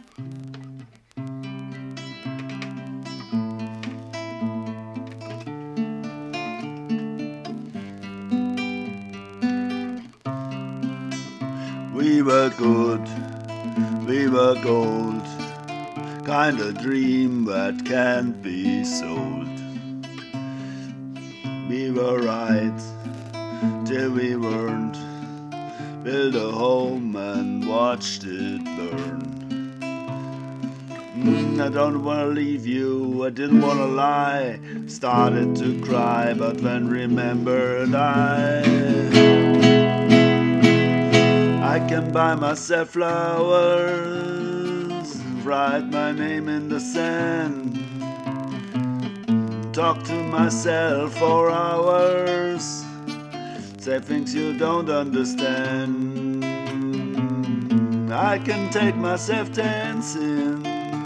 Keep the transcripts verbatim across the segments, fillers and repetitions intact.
We were good, we were gold, kind of dream that can't be sold. We were right till we weren't, built a home and watched it burn. Mm, I don't wanna leave you, I didn't wanna lie, started to cry but then remembered I I can buy myself flowers, write my name in the sand, talk to myself for hours, say things you don't understand. I can take myself dancing,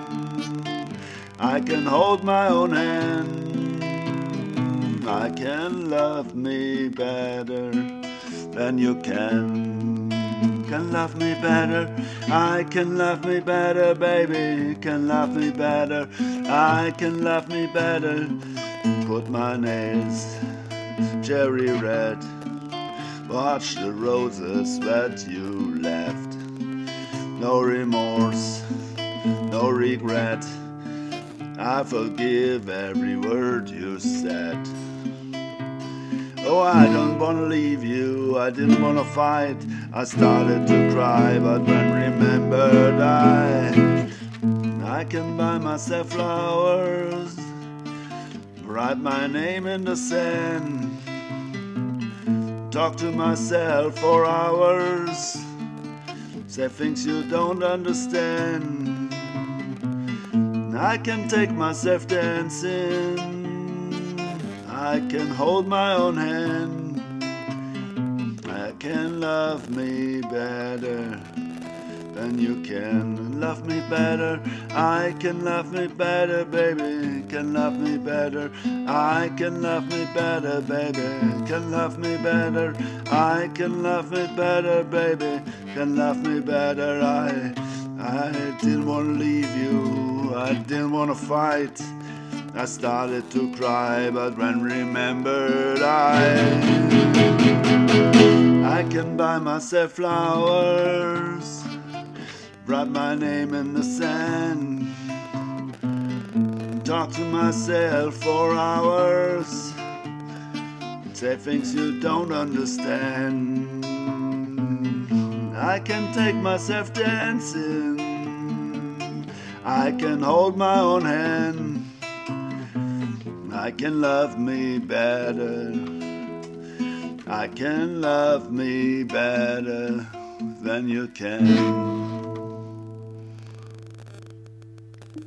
I can hold my own hand, I can love me better than you can. Can love me better, I can love me better, baby, can love me better, I can love me better. Put my nails cherry red, watch the roses that you left. No remorse, no regret, I forgive every word you said. Oh, I don't wanna leave you, I didn't wanna fight, I started to cry, but when remembered I I can buy myself flowers, write my name in the sand, talk to myself for hours, say things you don't understand. I can take myself dancing, I can hold my own hand, I can love me better than you can. Love me better, I can love me better, baby, can love me better, I can love me better, baby, can love me better, I can love me better, baby, can love me better. I, I didn't want to leave you, I didn't want to fight, I started to cry, but when remembered I I can buy myself flowers, write my name in the sand, talk to myself for hours, say things you don't understand. I can take myself dancing, I can hold my own hand, I can love me better, I can love me better than you can.